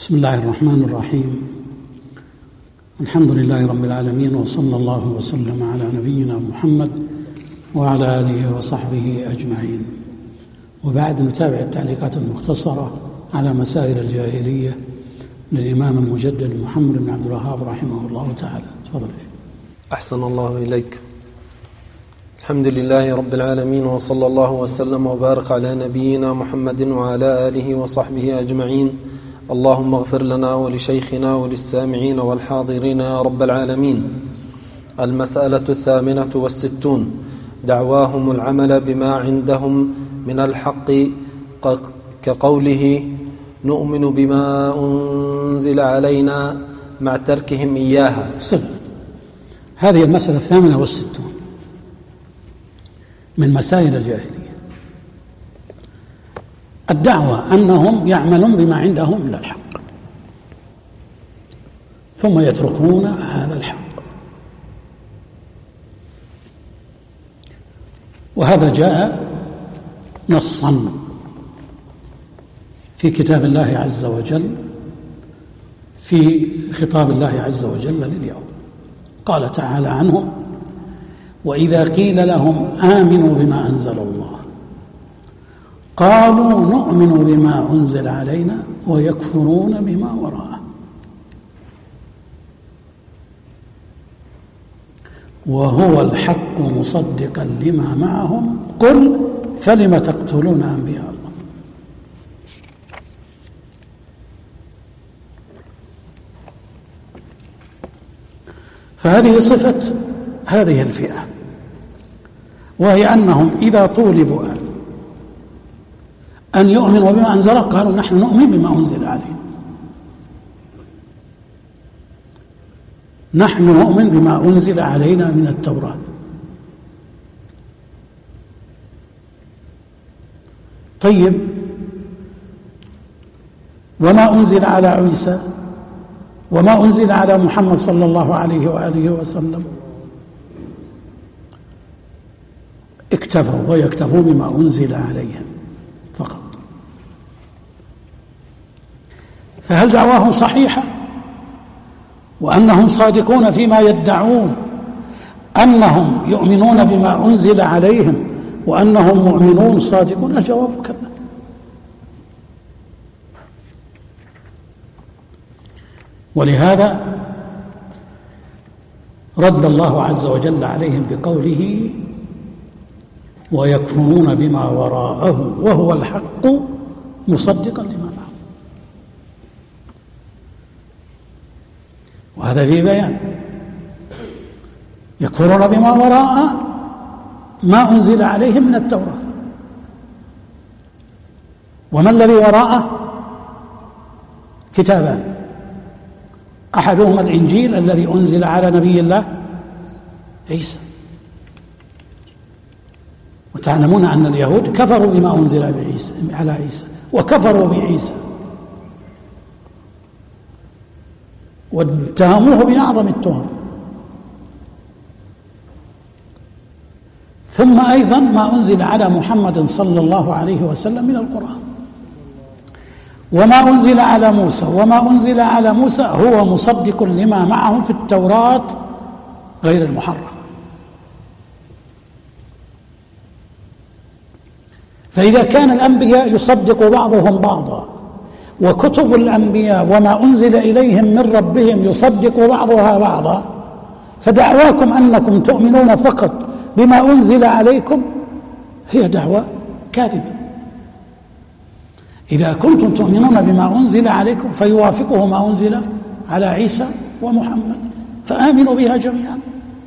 بسم الله الرحمن الرحيم. الحمد لله رب العالمين، وصلى الله وسلم على نبينا محمد وعلى آله وصحبه أجمعين. وبعد نتابع التعليقات المختصرة على مسائل الجاهلية للإمام المجدد محمد بن عبد الوهاب رحمه الله تعالى. تفضل. أحسن الله إليك. الحمد لله رب العالمين، وصلى الله وسلم وبارك على نبينا محمد وعلى آله وصحبه أجمعين. اللهم اغفر لنا ولشيخنا وللسامعين والحاضرين يا رب العالمين. المسألة 68: دعواهم العمل بما عندهم من الحق، كقوله نؤمن بما أنزل علينا مع تركهم إياها. هذه المسألة 68 من مسائل الجاهلية، الدعوة أنهم يعملون بما عندهم من الحق ثم يتركون هذا الحق. وهذا جاء نصا في كتاب الله عز وجل في خطاب الله عز وجل لليوم. قال تعالى عنهم: وإذا قيل لهم آمنوا بما أنزل الله قالوا نؤمن بما أنزل علينا ويكفرون بما وراءه وهو الحق مصدقا لما معهم قل فلم تقتلون أنبياء الله. فهذه صفة هذه الفئة، وهي أنهم إذا طولبوا أن يؤمنوا بما أنزل قالوا نحن نؤمن بما أنزل عليه، نحن نؤمن بما أنزل علينا من التوراة. طيب، وما أنزل على عيسى وما أنزل على محمد صلى الله عليه وآله وسلم؟ اكتفوا ويكتفوا بما أنزل عليهم فقط. فهل دعواهم صحيحة وأنهم صادقون فيما يدعون أنهم يؤمنون بما أنزل عليهم وأنهم مؤمنون صادقون؟ الجواب كلا. ولهذا رد الله عز وجل عليهم بقوله: ويكفرون بما وراءه وهو الحق مصدقا لما معه. وهذا في بيان يكفرون بما وراء ما أنزل عليهم من التوراة. وما الذي وراءه؟ كتابان: أحدهما الإنجيل الذي أنزل على نبي الله عيسى، وتعلمون أن اليهود كفروا بما أنزل على عيسى وكفروا بعيسى واتهموه بأعظم التهم. ثم أيضا ما أنزل على محمد صلى الله عليه وسلم من القرآن. وما أنزل على موسى وما أنزل على موسى هو مصدق لما معهم في التوراة غير المحرف. فإذا كان الأنبياء يصدق بعضهم بعضا، وكتب الأنبياء وما أنزل إليهم من ربهم يصدق بعضها بعضا، فدعواكم أنكم تؤمنون فقط بما أنزل عليكم هي دعوة كاذبة. إذا كنتم تؤمنون بما أنزل عليكم فيوافقه ما أنزل على عيسى ومحمد، فآمنوا بها جميعا.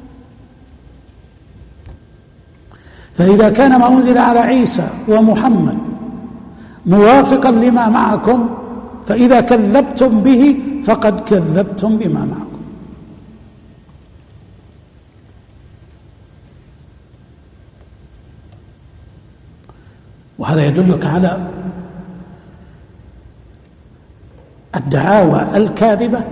فإذا كان ما أنزل على عيسى ومحمد موافقا لما معكم، فإذا كذبتم به فقد كذبتم بما معكم. وهذا يدلك على الدعاوى الكاذبة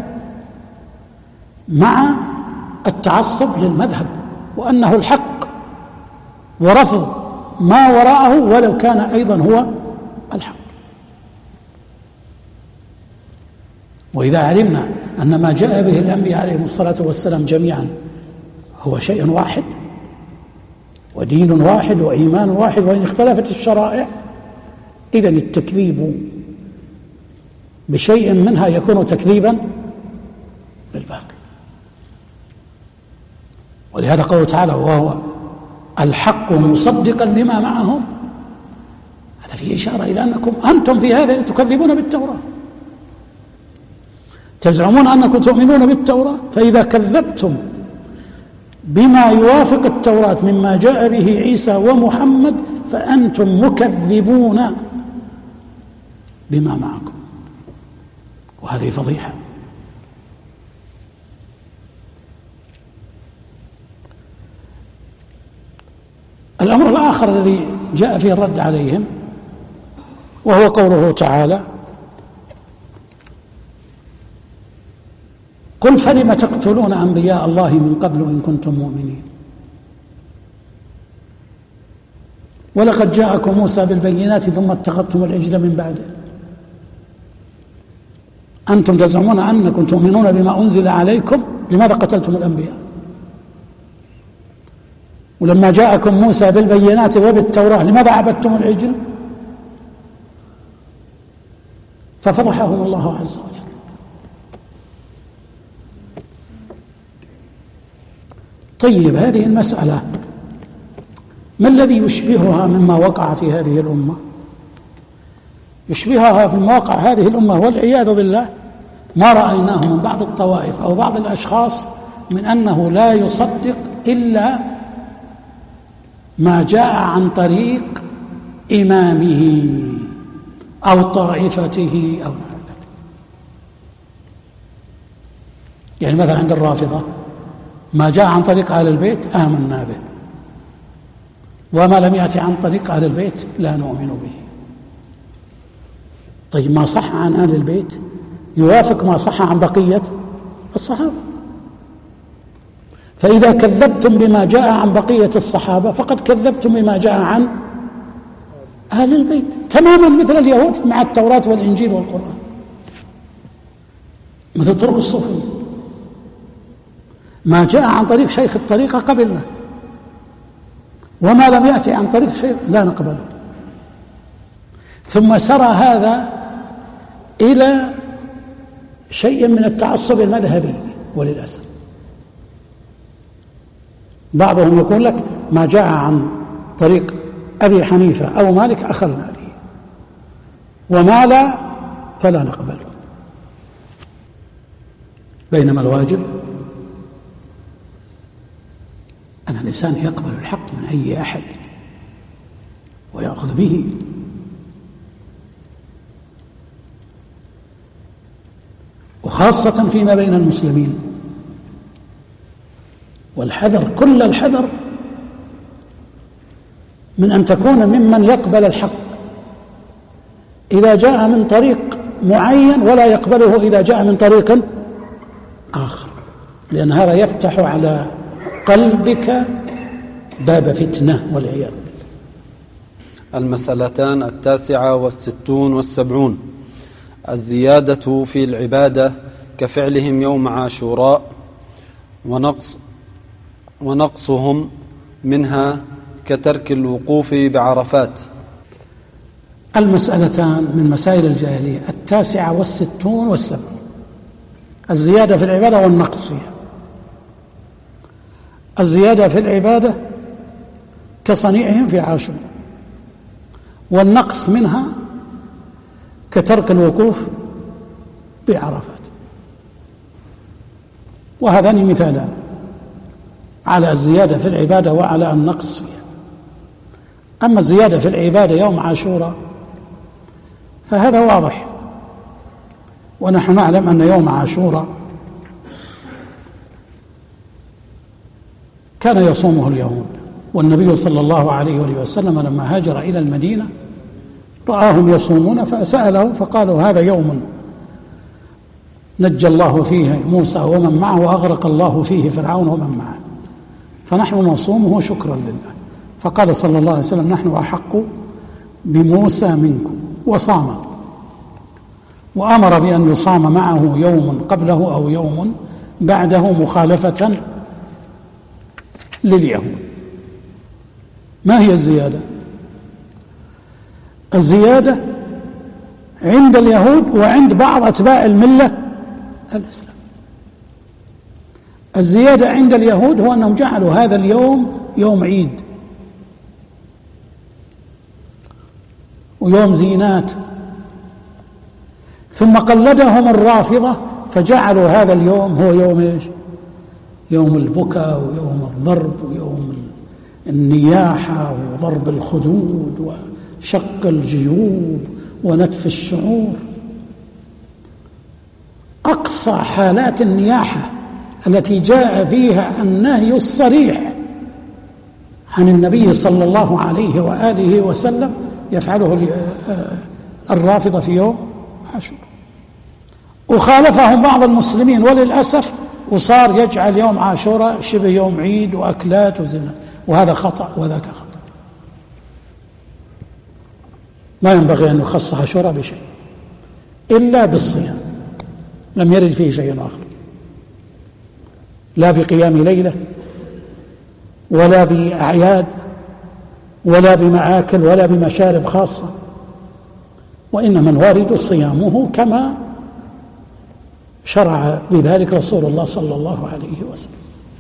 مع التعصب للمذهب، وأنه الحق، ورفض ما وراءه ولو كان أيضا هو الحق. وإذا علمنا أن ما جاء به الأنبياء عليهم الصلاة والسلام جميعا هو شيء واحد ودين واحد وإيمان واحد، وإن اختلفت الشرائع إذن التكذيب بشيء منها يكون تكذيبا بالباقي. ولهذا قوله تعالى وهو الحق مصدقا لما معهم، هذا فيه إشارة إلى أنكم أنتم في هذا تكذبون بالتوراة، تزعمون أنكم تؤمنون بالتوراة، فإذا كذبتم بما يوافق التوراة مما جاء به عيسى ومحمد فأنتم مكذبون بما معكم، وهذه فضيحة. الأمر الآخر الذي جاء فيه الرد عليهم وهو قوله تعالى قل فلم تقتلون أنبياء الله من قبل إن كنتم مؤمنين ولقد جاءكم موسى بالبينات ثم اتخذتم العجل من بعده. أنتم تزعمون أنكم تؤمنون بما أنزل عليكم، لماذا قتلتم الأنبياء؟ ولما جاءكم موسى بالبينات وبالتوراة لماذا عبدتم العجل؟ ففضحهم الله عز وجل. طيب، هذه المسألة ما الذي يشبهها مما وقع في هذه الأمة؟ يشبهها في مواقع هذه الأمة والعياذ بالله ما رأيناه من بعض الطوائف أو بعض الأشخاص من أنه لا يصدق إلا ما جاء عن طريق إمامه أو طائفته أو نحو ذلك. يعني مثلا عند الرافضة ما جاء عن طريق أهل البيت آمنا به، وما لم يأتي عن طريق أهل البيت لا نؤمن به. طيب، ما صح عن أهل البيت يوافق ما صح عن بقية الصحابة، فإذا كذبتم بما جاء عن بقية الصحابة فقد كذبتم بما جاء عن أهل البيت، تماما مثل اليهود مع التوراة والإنجيل والقرآن، مثل طرق الصوفية. ما جاء عن طريق شيخ الطريقة قبلنا، وما لم يأتي عن طريق شيخ لا نقبله. ثم سرى هذا إلى شيء من التعصب المذهبي، وللأسف بعضهم يقول لك ما جاء عن طريق أبي حنيفة أو مالك أخذنا به، وما لا فلا نقبله. بينما الواجب أن الإنسان يقبل الحق من أي أحد ويأخذ به، وخاصة فيما بين المسلمين، والحذر كل الحذر من أن تكون ممن يقبل الحق إذا جاء من طريق معين ولا يقبله إذا جاء من طريق آخر، لأن هذا يفتح على قلبك باب فتنة والعياذ بالله. المسألتان 69 و70. الزيادة في العبادة كفعلهم يوم عاشوراء، ونقصهم منها كترك الوقوف بعرفات. المسألتان من مسائل الجاهلية 69 و70، الزيادة في العبادة والنقص فيها. الزيادة في العبادة كصنيعهم في عاشوراء، والنقص منها كترك الوقوف بعرفات. وهذان مثالان على الزيادة في العبادة وعلى النقص فيها. أما الزيادة في العبادة يوم عاشوراء فهذا واضح، ونحن نعلم أن يوم عاشوراء كان يصومه اليهود، والنبي صلى الله عليه وسلم لما هاجر إلى المدينة رآهم يصومون فسأله فقالوا هذا يوم نجى الله فيه موسى ومن معه وأغرق الله فيه فرعون ومن معه، فنحن نصومه شكرا لله. فقال صلى الله عليه وسلم نحن أحق بموسى منكم، وصام. وأمر بأن يصام معه يوم قبله أو يوم بعده مخالفة لليهود. ما هي الزيادة؟ الزيادة عند اليهود وعند بعض أتباع الملة الإسلام. الزيادة عند اليهود هو أنهم جعلوا هذا اليوم يوم عيد ويوم زينات، ثم قلدهم الرافضة فجعلوا هذا اليوم هو يوم إيش؟ يوم البكاء ويوم الضرب ويوم النياحة وضرب الخدود وشق الجيوب ونتف الشعور. أقصى حالات النياحة التي جاء فيها النهي الصريح عن النبي صلى الله عليه وآله وسلم يفعله الرافضة في يوم عاشوراء، وخالفهم بعض المسلمين وللأسف، وصار يجعل يوم عاشوراء شبه يوم عيد وأكلات وزنا، وهذا خطأ وذاك خطأ. ما ينبغي أن يخص عاشوراء بشيء إلا بالصيام، لم يرد فيه شيء آخر، لا بقيام ليلة ولا بأعياد ولا بمآكل ولا بمشارب خاصة، وإنما الوارد صيامه كما شرع بذلك رسول الله صلى الله عليه وسلم.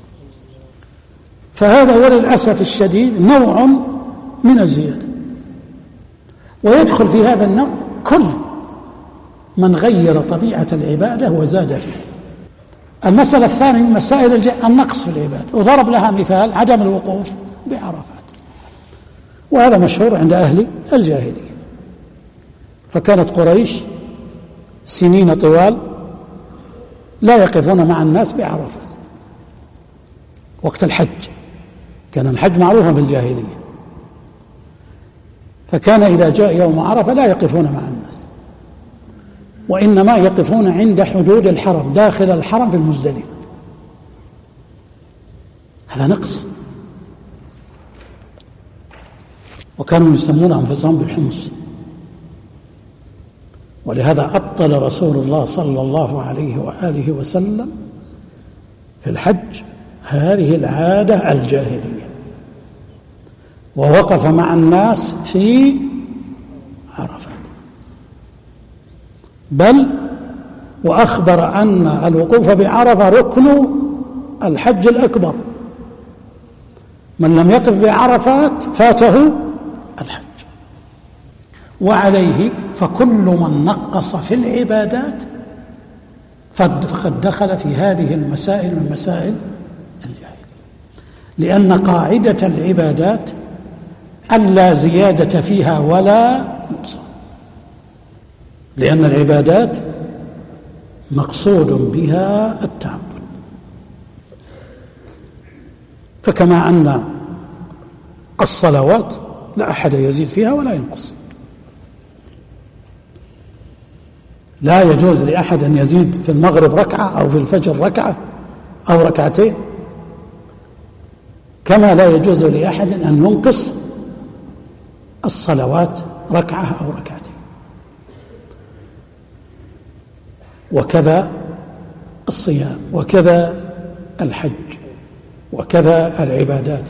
فهذا وللأسف الشديد نوع من الزيادة، ويدخل في هذا النوع كل من غير طبيعة العبادة وزاد فيها. المسألة الثانية من مسائل النقص في العبادة، وضرب لها مثال عدم الوقوف بعرفات، وهذا مشهور عند أهل الجاهلية. فكانت قريش سنين طوال لا يقفون مع الناس بعرفات وقت الحج، كان الحج معروفا في الجاهلية، فكان إذا جاء يوم عرفة لا يقفون مع الناس، وإنما يقفون عند حدود الحرم داخل الحرم في المزدلفة. هذا نقص، وكانوا يسمون أنفسهم بالحمص. ولهذا أبطل رسول الله صلى الله عليه وآله وسلم في الحج هذه العادة الجاهلية، ووقف مع الناس في عرفة، بل وأخبر أن الوقوف بعرفة ركن الحج الأكبر، من لم يقف بعرفات فاته الحج. وعليه فكل من نقص في العبادات فقد دخل في هذه المسائل من مسائل الجاهلية، لأن قاعدة العبادات ألا زيادة فيها ولا نقصان، لأن العبادات مقصود بها التعبد. فكما أن الصلوات لا أحد يزيد فيها ولا ينقص، لا يجوز لأحد أن يزيد في المغرب ركعة أو في الفجر ركعة أو ركعتين، كما لا يجوز لأحد أن ينقص الصلوات ركعة أو ركعتين. وكذا الصيام، وكذا الحج، وكذا العبادات.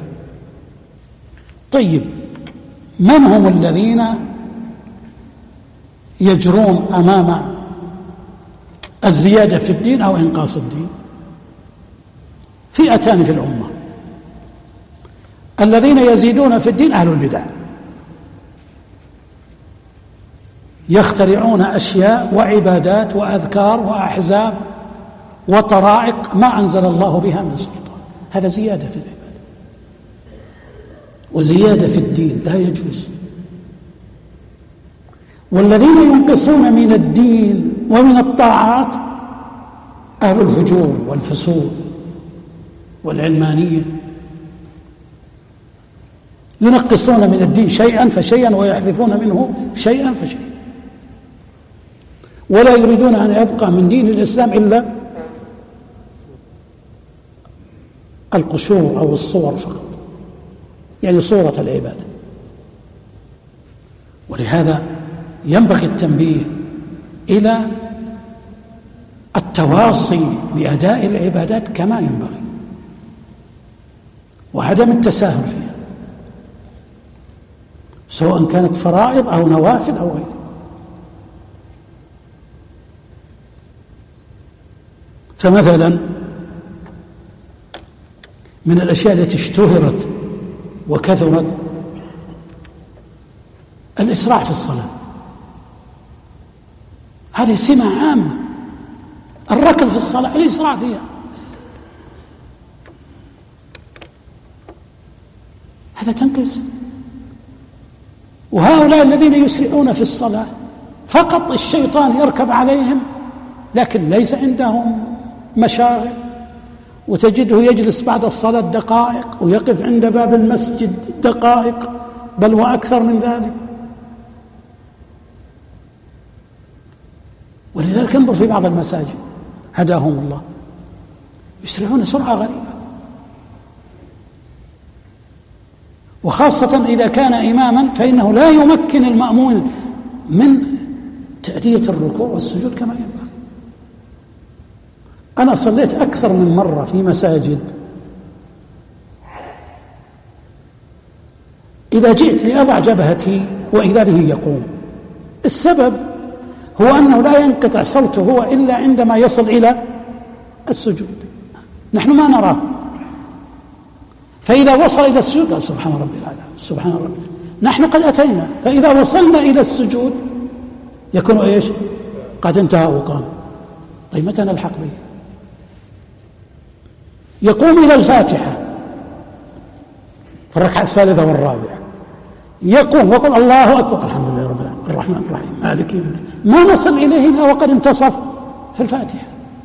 طيب، من هم الذين يجرون أمام الزيادة في الدين أو إنقاص الدين؟ فئتان في الأمة: الذين يزيدون في الدين أهل البدع، يخترعون أشياء وعبادات وأذكار وأحزاب وطرائق ما أنزل الله بها من سلطان، هذا زيادة في العبادة وزيادة في الدين لا يجوز. والذين ينقصون من الدين ومن الطاعات أهل الفجور والفسوق والعلمانية، ينقصون من الدين شيئا فشيئا ويحذفون منه شيئا فشيئا، ولا يريدون أن يبقى من دين الإسلام إلا القشور أو الصور فقط، يعني صورة العبادة. ولهذا ينبغي التنبيه إلى التواصي بأداء العبادات كما ينبغي وعدم التساهل فيها، سواء كانت فرائض أو نوافل أو غيره. فمثلا من الأشياء التي اشتهرت وكثرت الإسراع في الصلاة، هذه سمة عامة. الركض في الصلاة، الإسراع فيها، هذا تنقص. وهؤلاء الذين يسرعون في الصلاة فقط الشيطان يركب عليهم، لكن ليس عندهم مشاغل، وتجده يجلس بعد الصلاة دقائق ويقف عند باب المسجد دقائق بل وأكثر من ذلك. ولذلك انظر في بعض المساجد هداهم الله يسرعون سرعة غريبة، وخاصة إذا كان إماما فإنه لا يمكن المأمون من تأدية الركوع والسجود كما ينبغي. أنا صليت أكثر من مرة في مساجد إذا جئت لأضع جبهتي وإذا به يقوم. السبب هو أنه لا ينقطع صوته هو إلا عندما يصل إلى السجود، نحن ما نراه، فإذا وصل إلى السجود قال سبحان ربي الأعلى سبحان ربي الأعلى. نحن قد أتينا، فإذا وصلنا إلى السجود يكون إيش؟ قد انتهى وقام. طيب متى نلحق به؟ يقوم إلى الفاتحة في الركعة الثالثة والرابعة، يقوم ويقول الله أكبر الحمد لله رب العالمين الرحمن الرحيم مالك يوم الدين، ما نصل إليه إلا وقد انتصف في الفاتحة.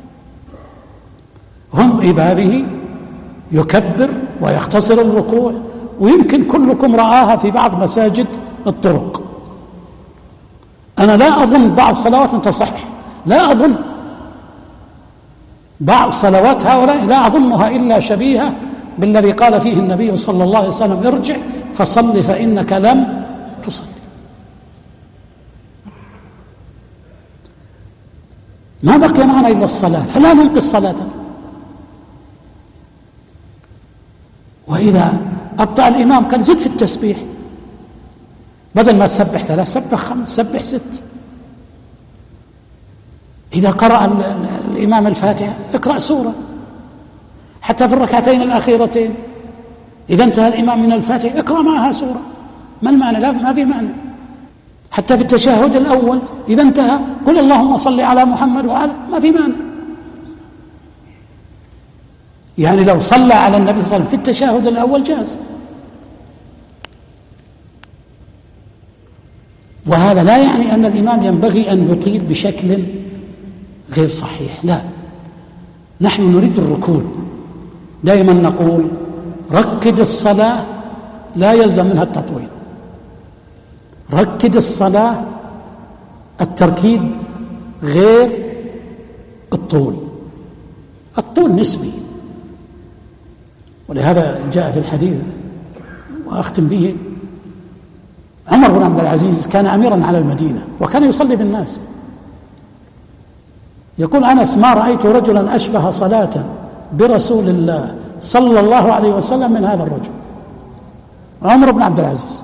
هم ببابه يكبر ويختصر الركوع، ويمكن كلكم رآها في بعض مساجد الطرق. أنا لا أظن بعض صلوات تصح، لا أظن بعض صلوات هؤلاء لا أظنها إلا شبيهة بالذي قال فيه النبي صلى الله عليه وسلم ارجع فصل فإنك لم تصلي. ما بقي معنا إلا الصلاة، فلا ننقص صلاتنا. وإذا أبطأ الإمام قال زد في التسبيح، بدل ما تسبح 3 سبح 5 سبح 6. إذا قرأ الإمام الفاتحة اقرأ سورة، حتى في الركعتين الأخيرتين إذا انتهى الإمام من الفاتحة اقرأ معها سورة. ما المعنى؟ لا ما في معنى. حتى في التشهد الأول إذا انتهى قل اللهم صل على محمد وعلى، ما في معنى. يعني لو صلى على النبي صلى الله عليه وسلم في التشهد الأول جاز. وهذا لا يعني أن الإمام ينبغي أن يطيل بشكل غير صحيح، لا، نحن نريد الركود. دائما نقول ركد الصلاة لا يلزم منها التطويل، ركد الصلاة التركيد غير الطول، الطول نسبي. ولهذا جاء في الحديث وأختم به، عمر بن عبد العزيز كان أميرا على المدينة وكان يصلي بالناس، يقول أنس ما رأيت رجلا أشبه صلاة برسول الله صلى الله عليه وسلم من هذا الرجل عمر بن عبد العزيز.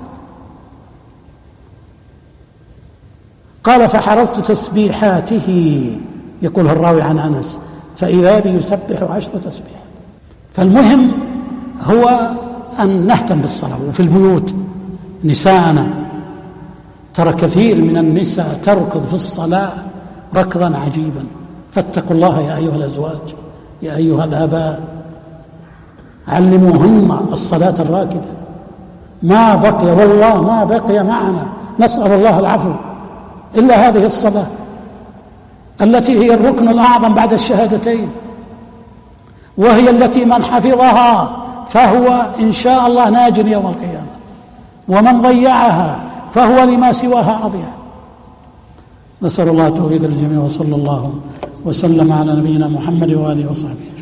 قال فحرصت تسبيحاته، يقول الراوي عن أنس، فإذا بي يسبح 10 تسبيح. فالمهم هو أن نهتم بالصلاة. وفي البيوت نساءنا، ترى كثير من النساء تركض في الصلاة ركضا عجيبا، فاتقوا الله يا أيها الأزواج يا أيها الآباء علموهن الصلاة الراكدة. ما بقي والله ما بقي معنا نسأل الله العفو إلا هذه الصلاة التي هي الركن الأعظم بعد الشهادتين، وهي التي من حفظها فهو إن شاء الله ناج يوم القيامة، ومن ضيعها فهو لما سواها أضيع. نسأل الله التوفيق للجميع، وصلى الله وسلم على نبينا محمد وآله وصحبه.